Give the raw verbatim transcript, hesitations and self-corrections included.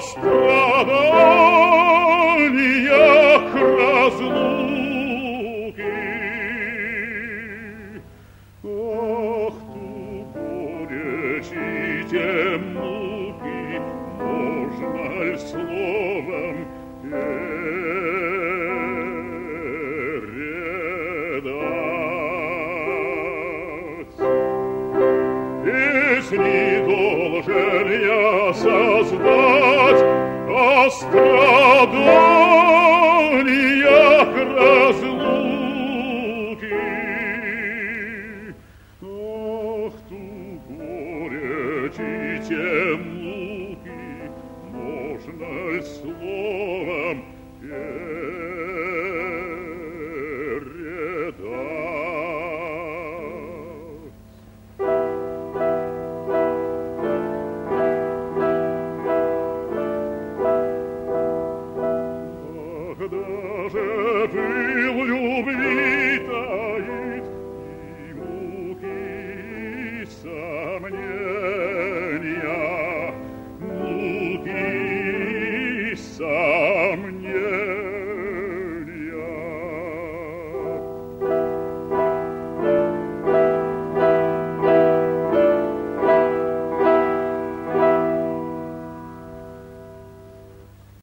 страданиях разлуки. Ах, ту горечь и те муки можно ли словом передать? Песни должен я создать о страданиях разлуки. Ах, ту горечь и те муки можно ли словом передать?